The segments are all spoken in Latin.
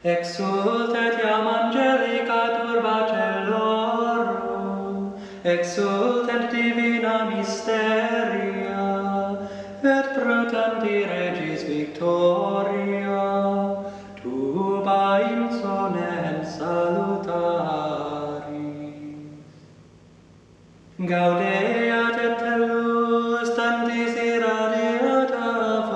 Exsultet iam angelica turba celorum, exultent divina mysteria, et prutanti regis victoria, tuba insolens salutaris. Gaudeat et tellus tantis irradiata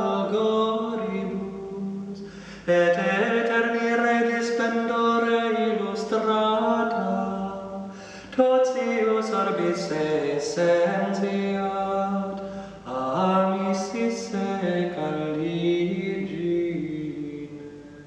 fulgoribus, et eterni regis splendore illustrata, totius orbis essentiat, amicis secca ligine.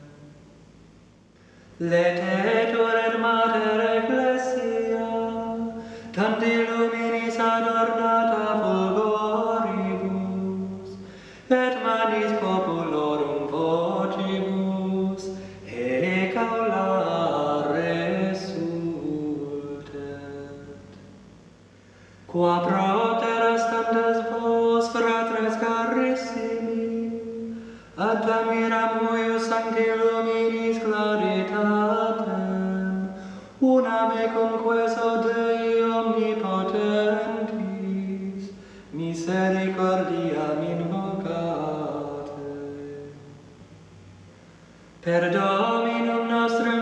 Letetur et mater ecclesia, tanti luminis adornata fulgoribus, et manis populorum vocibus, ec aula resultet. Qua propter standas vos, fratres carissimi, ad admiram huius sancti luminis claritatem, una mecum queso Dei omnipotentis, misericordiam invocate. Per Dominum nostrum